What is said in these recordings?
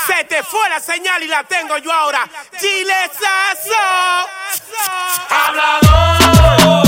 Se te fue la señal y la tengo yo ahora. Chilezazo. Hablador.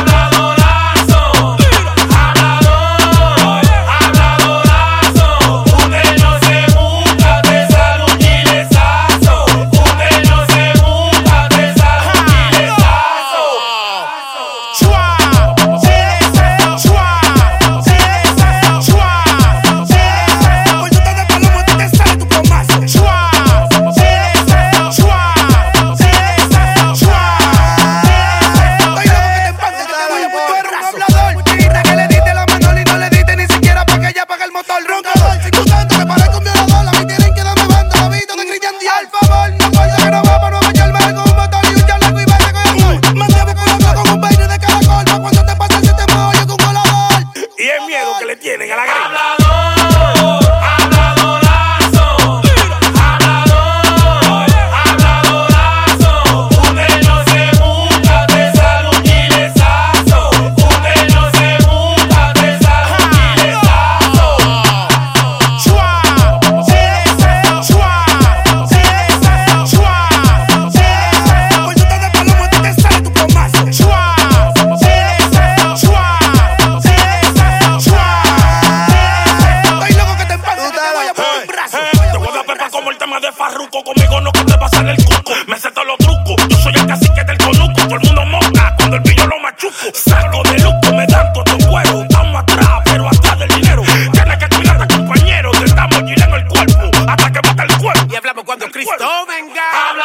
Tienen a la gran de farruco, conmigo no puede pasar el cuco. Me sé todos los trucos, yo soy el cacique del conuco. Todo el mundo monta cuando el pillo lo machuco. Saco de luco, me dan todo el cuero. Estamos atrás, pero atrás del dinero. Tienes que cuidarte, compañero. Te estamos girando el cuerpo hasta que bota el cuerpo. Y hablamos cuando Cristo venga.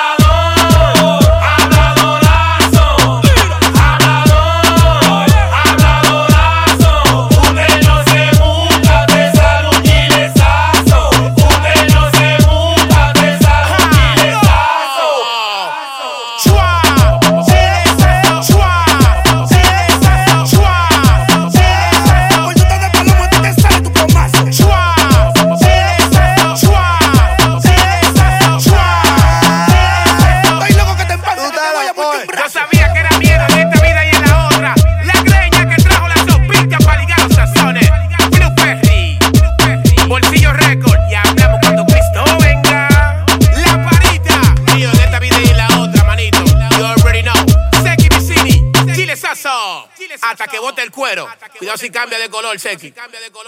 Yo sabía que era miedo en esta vida y en la otra. La greña que trajo la sopita para ligar los sazones. Blue Perry, Bolsillo Record. Y hablamos cuando Cristo venga. La parita, mío en esta vida y en la otra, manito. You already know. Seki Vicini, Chilezazo. Hasta que bote el cuero. Cuidado si cambia de color, Seki.